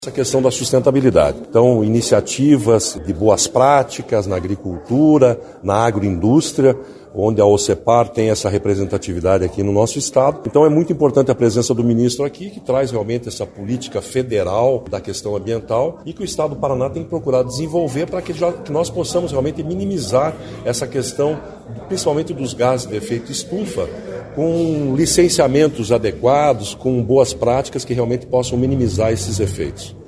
Essa questão da sustentabilidade. Então, iniciativas de boas práticas na agricultura, na agroindústria, onde a OCEPAR tem essa representatividade aqui no nosso estado. Então, é muito importante a presença do ministro aqui, que traz realmente essa política federal da questão ambiental e que o estado do Paraná tem procurado desenvolver para que nós possamos realmente minimizar essa questão, principalmente dos gases de efeito estufa, com licenciamentos adequados, com boas práticas que realmente possam minimizar esses efeitos.